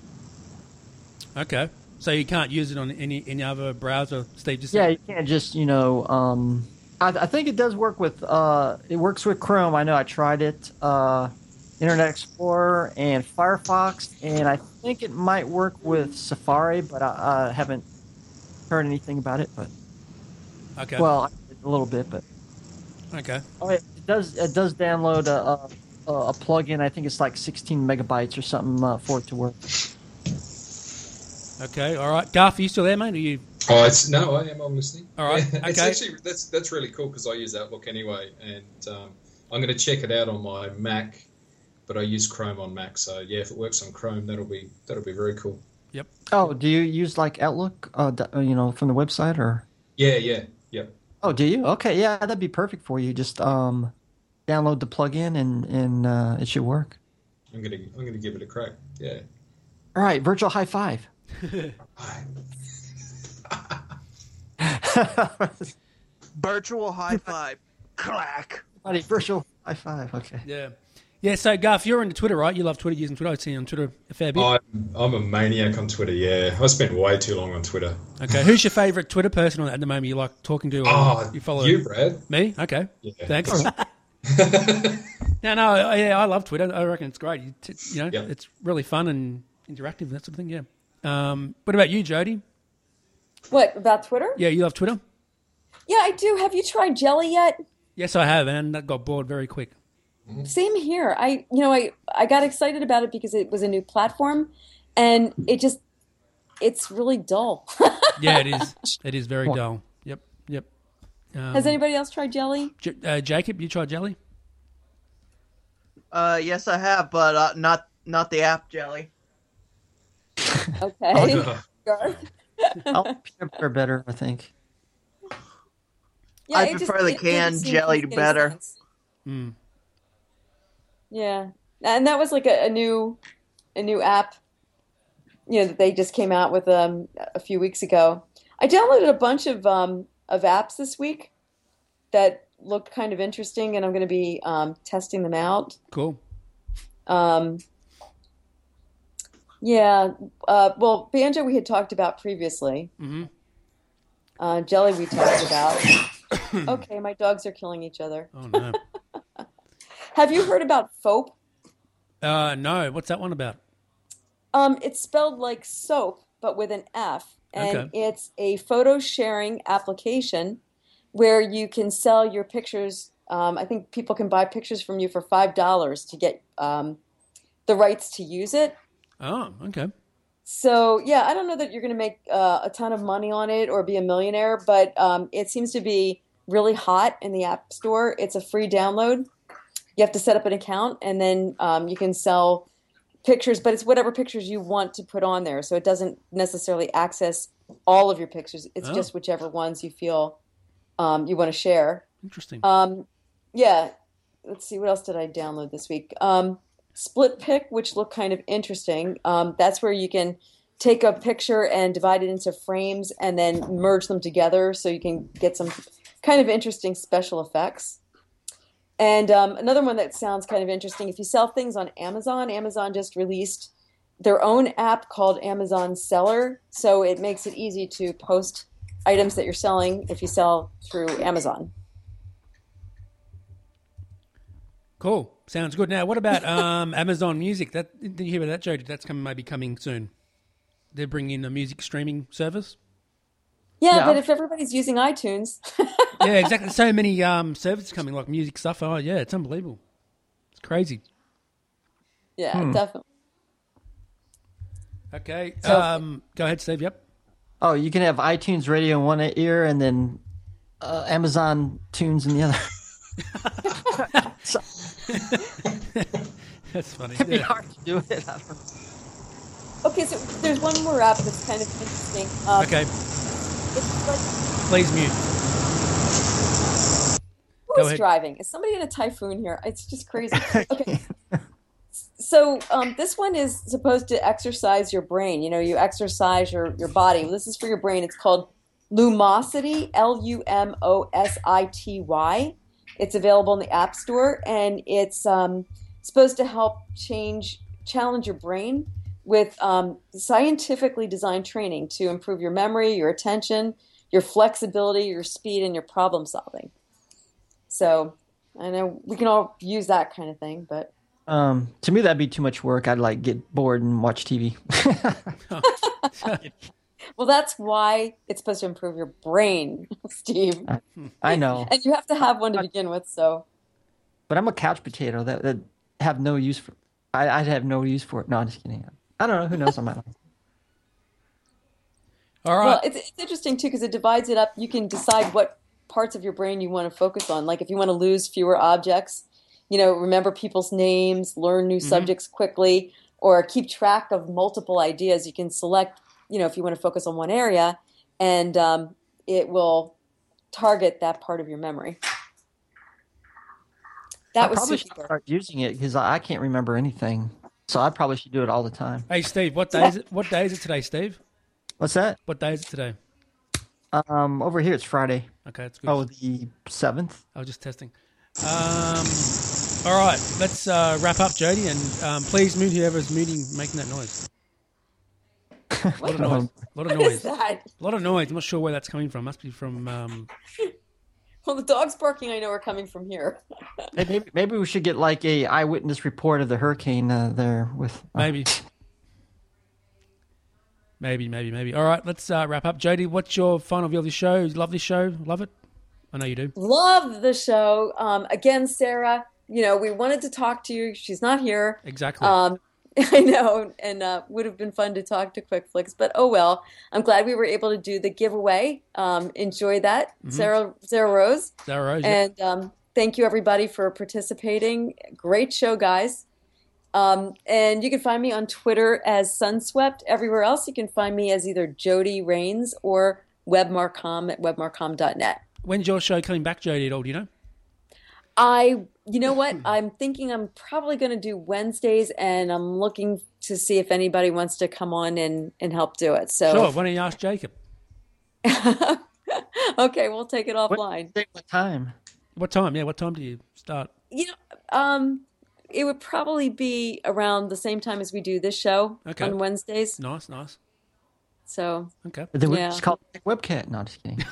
Speaker 4: Okay, so you can't use it on any any other browser, Steve? Just
Speaker 3: Yeah, you can't just, you know. Um, I, I think it does work with. Uh, it works with Chrome. I know I tried it. Uh, Internet Explorer and Firefox, and I think it might work with Safari, but I, I haven't heard anything about it. But
Speaker 4: okay.
Speaker 3: well, a little bit, but
Speaker 4: okay.
Speaker 3: oh, it does. It does download a a, a plugin. I think it's like sixteen megabytes or something uh, for it to work.
Speaker 4: Okay, all right. Garth, are you still there, mate? Are you?
Speaker 6: Oh, it's no, I am. I'm listening.
Speaker 4: All right,
Speaker 6: Yeah, it's
Speaker 4: okay.
Speaker 6: actually that's that's really cool because I use Outlook anyway, and um, I'm going to check it out on my Mac, but I use Chrome on Mac. So yeah, if it works on Chrome, that'll be that'll be very cool.
Speaker 4: Yep.
Speaker 3: Oh, do you use like Outlook? Uh, d- you know, from the website or?
Speaker 6: Yeah, yeah, yeah.
Speaker 3: Oh, do you? Okay, yeah, that'd be perfect for you. Just um, download the plugin and and uh, it should work.
Speaker 6: I'm gonna I'm gonna give it a crack. Yeah.
Speaker 3: All right, virtual high five.
Speaker 5: Virtual high five. Clack.
Speaker 3: Buddy, virtual high five. Okay.
Speaker 4: Yeah. Yeah. So Garth, you're into Twitter, right? You love Twitter, using Twitter. I see you on Twitter a fair bit.
Speaker 6: I'm I'm a maniac on Twitter. Yeah, I spent way too long on Twitter.
Speaker 4: Okay. Who's your favourite Twitter person at the moment you like talking to? Or
Speaker 6: Oh,
Speaker 4: you follow
Speaker 6: you, Brad.
Speaker 4: me? Okay.
Speaker 6: Yeah.
Speaker 4: Thanks. no, no. I- Yeah, I love Twitter. I reckon it's great. You, t- you know,
Speaker 6: Yep.
Speaker 4: it's really fun and interactive and that sort of thing. Yeah. Um, what about you, Jody?
Speaker 7: What, about Twitter?
Speaker 4: Yeah, you love Twitter?
Speaker 7: Yeah, I do. Have you tried Jelly yet?
Speaker 4: Yes, I have, and that got bored very quick.
Speaker 7: Same here. I, you know, I, I got excited about it because it was a new platform, and it just, it's really dull.
Speaker 4: Yeah, it is. It is very dull. Yep, yep. Um,
Speaker 7: Has anybody else tried Jelly?
Speaker 4: J- uh, Jacob, you tried Jelly?
Speaker 5: Uh, yes, I have, but uh, not not the app Jelly.
Speaker 7: Okay. Garth?
Speaker 3: I'll peanut butter better, I think.
Speaker 7: Yeah,
Speaker 5: I
Speaker 7: it just-
Speaker 5: prefer the
Speaker 7: it didn't
Speaker 5: canned
Speaker 7: seem to
Speaker 5: jelly
Speaker 7: make any
Speaker 5: better.
Speaker 7: sense.
Speaker 4: Mm.
Speaker 7: Yeah, and that was like a, a new, a new app, you know, that they just came out with um, a few weeks ago. I downloaded a bunch of um, of apps this week that looked kind of interesting, and I'm going to be um, testing them out.
Speaker 4: Cool.
Speaker 7: Um, yeah, uh, well, Banjo we had talked about previously.
Speaker 4: Mm-hmm.
Speaker 7: Uh, Jelly we talked about. Okay, my dogs are killing each other.
Speaker 4: Oh, no.
Speaker 7: Have you heard about Fope?
Speaker 4: uh, no, what's that one about?
Speaker 7: Um, it's spelled like soap, but with an F. And
Speaker 4: Okay.
Speaker 7: it's a photo sharing application where you can sell your pictures. Um, I think people can buy pictures from you for five dollars to get um, the rights to use it.
Speaker 4: Oh, okay.
Speaker 7: So, yeah, I don't know that you're going to make uh, a ton of money on it or be a millionaire, but um, it seems to be really hot in the App Store. It's a free download. You have to set up an account, and then um, you can sell pictures, but it's whatever pictures you want to put on there. So it doesn't necessarily access all of your pictures. It's
Speaker 4: Oh.
Speaker 7: just whichever ones you feel um, you want to share.
Speaker 4: Interesting.
Speaker 7: Um, yeah. Let's see. What else did I download this week? Um, Split Pick, which looked kind of interesting. Um, that's where you can take a picture and divide it into frames and then merge them together so you can get some kind of interesting special effects. And um, another one that sounds kind of interesting, if you sell things on Amazon, Amazon just released their own app called Amazon Seller. So it makes it easy to post items that you're selling if you sell through Amazon.
Speaker 4: Cool. Sounds good. Now, what about um, Amazon Music? That did you hear about that, Jody? That's coming, maybe coming soon. They're bringing in a music streaming service.
Speaker 7: Yeah,
Speaker 3: Yeah.
Speaker 7: but if everybody's using iTunes,
Speaker 4: Yeah, exactly. So many um, services coming, like music stuff. Oh, yeah, it's unbelievable. It's crazy.
Speaker 7: yeah,
Speaker 3: Hmm.
Speaker 7: definitely.
Speaker 4: Okay.
Speaker 7: So-
Speaker 4: um, go ahead, Steve. Yep.
Speaker 3: Oh, you can have iTunes Radio in one ear and then uh, Amazon Tunes in the other. So,
Speaker 4: That's funny.
Speaker 3: it'd be
Speaker 4: Yeah.
Speaker 3: hard to do it. I don't know.
Speaker 7: Okay, so there's one more app that's kind of interesting. Um,
Speaker 4: Okay.
Speaker 7: It's like,
Speaker 4: Please mute.
Speaker 7: who
Speaker 4: Go
Speaker 7: is
Speaker 4: ahead.
Speaker 7: driving? Is somebody in a typhoon here? It's just crazy. Okay. So um, this one is supposed to exercise your brain. You know, you exercise your, your body. This is for your brain. It's called Lumosity, L U M O S I T Y. It's available in the App Store, and it's um, supposed to help change, challenge your brain with um, scientifically designed training to improve your memory, your attention, your flexibility, your speed, and your problem solving. So I know we can all use that kind of thing, but
Speaker 3: Um, to me, that'd be too much work. I'd like get bored and watch T V.
Speaker 7: well, that's why it's supposed to improve your brain, Steve.
Speaker 3: I know,
Speaker 7: And you have to have one to begin with. So
Speaker 3: but I'm a couch potato that, that have no use for. I, I'd have no use for it. No, I'm just kidding. I don't know. Who knows? I might.
Speaker 4: All right.
Speaker 7: well, it's, it's interesting too because it divides it up. You can decide what parts of your brain you want to focus on. Like if you want to lose fewer objects, you know, remember people's names, learn new subjects quickly, or keep track of multiple ideas. You can select, you know, if you want to focus on one area, and um, it will target that part of your memory. That
Speaker 3: I
Speaker 7: was
Speaker 3: probably should
Speaker 7: super.
Speaker 3: start using it because I, I can't remember anything. So I probably should do it all the time.
Speaker 4: Hey, Steve. What day is it? What day is it today, Steve?
Speaker 3: What's that?
Speaker 4: What day is it today?
Speaker 3: Um, over here it's Friday.
Speaker 4: Okay, that's good.
Speaker 3: Oh, the seventh.
Speaker 4: I was just testing. Um, all right, let's uh, wrap up, Jody, and um, please mute whoever's muting, making that noise. A lot of noise. A lot of
Speaker 7: What is
Speaker 4: noise.
Speaker 7: that?
Speaker 4: A lot of noise. I'm not sure where that's coming from. Must be from. Um,
Speaker 7: Well, the dogs barking I know are coming from here.
Speaker 3: Hey, maybe maybe we should get like a eyewitness report of the hurricane uh, there with. Uh,
Speaker 4: maybe. Maybe, maybe, maybe. All right, let's uh, wrap up. Jody, what's your final view of the show? You love this show? Love it? I know you do.
Speaker 7: Love the show. Um, again, Sarah, you know, we wanted to talk to you. She's not here.
Speaker 4: Exactly.
Speaker 7: Um, I know, and uh, would have been fun to talk to Quick Flicks, but oh well. I'm glad we were able to do the giveaway. Um, enjoy that,
Speaker 4: Mm-hmm.
Speaker 7: Sarah, Sarah Rose.
Speaker 4: Sarah Rose. yeah.
Speaker 7: And um, thank you, everybody, for participating. Great show, guys. Um, and you can find me on Twitter as Sunswept. Everywhere else, you can find me as either Jody Rains or webmarcom at webmarcom dot net.
Speaker 4: When's your show coming back, Jody, at all? Do you know?
Speaker 7: I, you know what? I'm thinking I'm probably going to do Wednesdays, and I'm looking to see if anybody wants to come on and, and help do it. So,
Speaker 4: Sure. Why don't you ask Jacob?
Speaker 7: okay, we'll take it
Speaker 3: what,
Speaker 7: offline.
Speaker 3: what time?
Speaker 4: What time? Yeah, what time do you start?
Speaker 7: You know, um, it would probably be around the same time as we do this show
Speaker 4: Okay.
Speaker 7: on Wednesdays.
Speaker 4: Nice, nice.
Speaker 7: So
Speaker 4: Okay.
Speaker 3: The
Speaker 7: Yeah.
Speaker 3: It's called webcat. No, just kidding.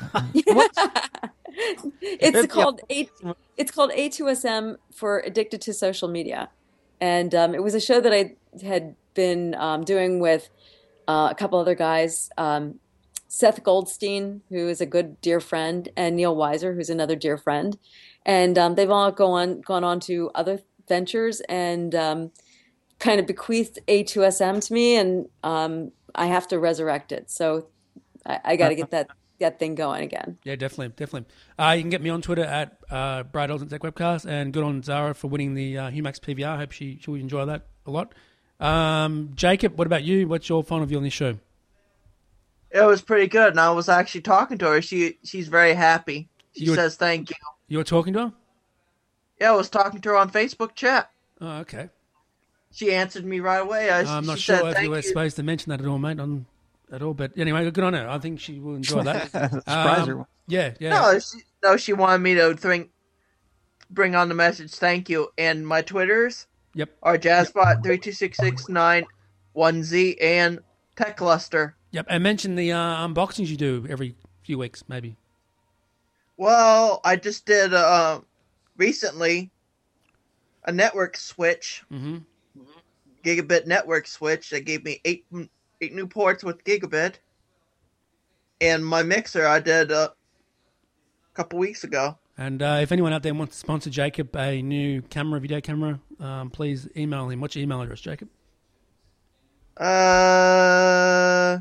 Speaker 7: it's called A. It's called A two S M for Addicted to Social Media, and um, it was a show that I had been um, doing with uh, a couple other guys, um, Seth Goldstein, who is a good dear friend, and Neil Weiser, who's another dear friend, and um, they've all gone gone on to other ventures and um, kind of bequeathed A two S M to me, and um, I have to resurrect it. So I, I got to get that that thing going again.
Speaker 4: Yeah, definitely, definitely. Uh, you can get me on Twitter at uh, Brad Olsen Tech Webcast, and good on Zara for winning the uh, Humax P V R. I hope she she'll enjoy that a lot. Um, Jacob, what about you? What's your final view on this show?
Speaker 5: It was pretty good, and I was actually talking to her. She she's very happy. She
Speaker 4: You were-
Speaker 5: says thank you.
Speaker 4: You were talking to her?
Speaker 5: Yeah, I was talking to her on Facebook chat.
Speaker 4: Oh, okay.
Speaker 5: She answered me right away. I,
Speaker 4: I'm not
Speaker 5: she
Speaker 4: sure
Speaker 5: said,
Speaker 4: if
Speaker 5: thank
Speaker 4: you were
Speaker 5: you.
Speaker 4: supposed to mention that at all, mate, on, at all. But anyway, good on her. I think she will enjoy that.
Speaker 3: Surprise
Speaker 4: Um,
Speaker 3: her.
Speaker 4: Yeah, yeah.
Speaker 5: No, she, no, she wanted me to think, bring on the message thank you. And my Twitters
Speaker 4: Yep.
Speaker 5: are Jazzbot three two six six nine one Z and TechLuster.
Speaker 4: Yep. And mention the uh, unboxings you do every few weeks, maybe.
Speaker 5: Well, I just did uh, recently a network switch,
Speaker 4: Mm-hmm.
Speaker 5: gigabit network switch that gave me eight eight new ports with gigabit. And my mixer I did uh, a couple weeks ago.
Speaker 4: And uh, if anyone out there wants to sponsor Jacob a new camera, video camera, um, please email him. What's your email address, Jacob?
Speaker 5: Uh,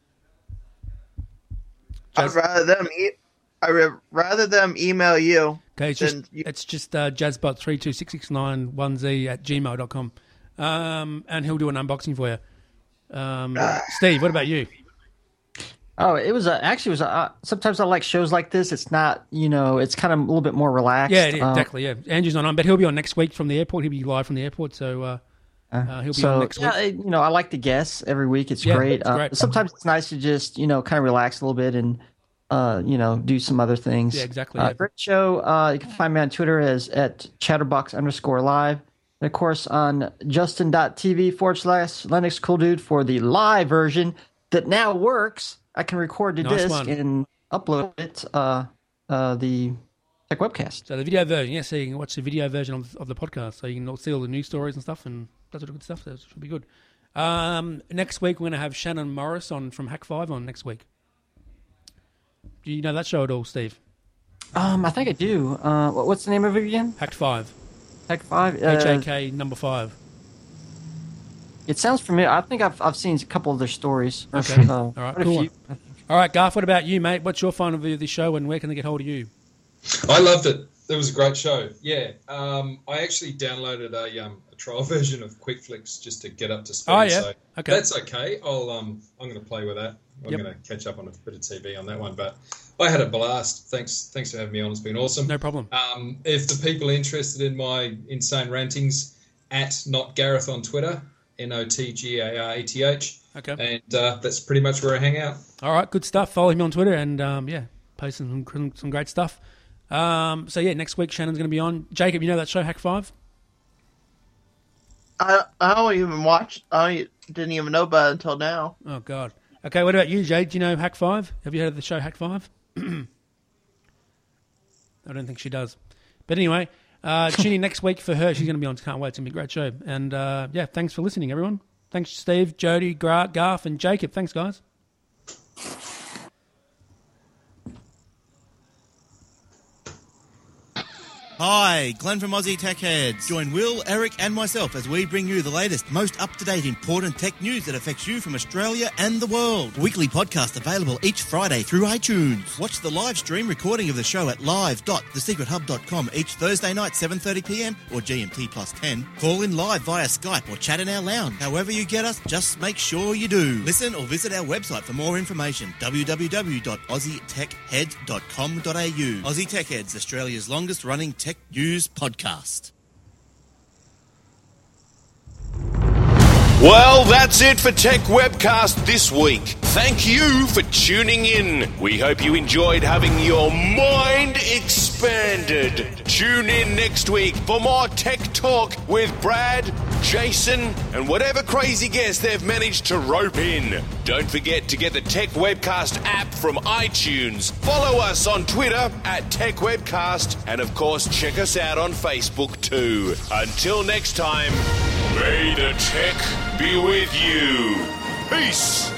Speaker 5: I'd
Speaker 4: Jazz-
Speaker 5: rather them e- I would rather them email you.
Speaker 4: Okay, it's just
Speaker 5: Then you-
Speaker 4: it's just uh, jazzbot three two six six nine one Z at gmail dot com. Um, and he'll do an unboxing for you. Um, Steve, what about you?
Speaker 3: Oh, it was uh, actually it was. Uh, sometimes I like shows like this. It's not, you know, it's kind of a little bit more relaxed.
Speaker 4: Yeah, it-
Speaker 3: Um,
Speaker 4: exactly. Yeah, Andrew's not on, but he'll be on next week from the airport. He'll be live from the airport, so uh, uh, he'll be
Speaker 3: so
Speaker 4: on next
Speaker 3: yeah,
Speaker 4: week.
Speaker 3: it- you know, I like the guests every week. It's
Speaker 4: Yeah,
Speaker 3: great.
Speaker 4: it's
Speaker 3: Uh,
Speaker 4: great.
Speaker 3: sometimes it's nice to just, you know, kind of relax a little bit and, uh, you know, do some other things.
Speaker 4: Yeah, exactly,
Speaker 3: Uh,
Speaker 4: yeah.
Speaker 3: Great show. Uh, you can find me on Twitter as at chatterbox underscore live. And of course on justin.tv forward slash Linux Cool Dude for the live version that now works. I can record to
Speaker 4: Nice
Speaker 3: disk
Speaker 4: one.
Speaker 3: and upload it. Uh, uh, the Tech Webcast.
Speaker 4: So the video version, yeah, so you can watch the video version of, of the podcast, so you can all see all the news stories and stuff, and that sort of good stuff. So it should be good. Um, next week we're going to have Shannon Morris on from Hack Five on next week. Do you know that show at all, Steve?
Speaker 3: Um, I think I do. Uh, what- what's the name of it again?
Speaker 4: Hack Five,
Speaker 3: Tech Five.
Speaker 4: H
Speaker 3: Uh,
Speaker 4: A K number five.
Speaker 3: It sounds familiar. I think I've I've seen a couple of their stories.
Speaker 4: Okay.
Speaker 3: Uh,
Speaker 4: All right,
Speaker 3: quite a
Speaker 4: cool
Speaker 3: few.
Speaker 4: All right, Garth, what about you, mate? What's your final view of this show, and where can they get hold of you?
Speaker 6: I loved it. It was a great show. Yeah, um, I actually downloaded a, um, a trial version of QuickFlix just to get up to speed.
Speaker 4: Oh, yeah.
Speaker 6: So
Speaker 4: Okay.
Speaker 6: that's okay. I'll um, I'm going to play with that. I'm
Speaker 4: Yep.
Speaker 6: going to catch up on a bit of T V on that one. But I had a blast. Thanks, thanks for having me on. It's been awesome.
Speaker 4: No problem.
Speaker 6: Um, if the people are interested in my insane rantings, at Not Gareth on Twitter, N O T G A R E T H.
Speaker 4: Okay.
Speaker 6: And uh, that's pretty much where I hang out.
Speaker 4: All right, good stuff. Follow him on Twitter and, um, yeah, posting some, some great stuff. Um, so, yeah, next week Shannon's going to be on. Jacob, you know that show, Hack five?
Speaker 5: I I don't even watch. I didn't even know about it until now.
Speaker 4: Oh, God. Okay, what about you, Jay? Do you know Hack five? Have you heard of the show Hack five? I don't think she does. But anyway, uh, tune in next week for her. She's going to be on. Can't wait. It's going to be a great show. And, uh, yeah, thanks for listening, everyone. Thanks, Steve, Jody, Gra- Garth, and Jacob. Thanks, guys.
Speaker 8: Hi, Glenn from Aussie Tech Heads. Join Will, Eric and myself as we bring you the latest, most up-to-date important tech news that affects you from Australia and the world. Weekly podcast available each Friday through iTunes. Watch the live stream recording of the show at live dot the secret hub dot com each Thursday night, seven thirty p m or G M T plus ten. Call in live via Skype or chat in our lounge. However you get us, just make sure you do. Listen or visit our website for more information, w w w dot aussie tech heads dot com dot a u. Aussie Tech Heads, Australia's longest running tech news podcast.
Speaker 9: Well, that's it for Tech Webcast this week. Thank you for tuning in. We hope you enjoyed having your mind expanded. Tune in next week for more tech talk with Brad, Jason, and whatever crazy guest they've managed to rope in. Don't forget to get the Tech Webcast app from iTunes. Follow us on Twitter at Tech Webcast, and of course check us out on Facebook too. Until next time, may the tech be with you. Peace.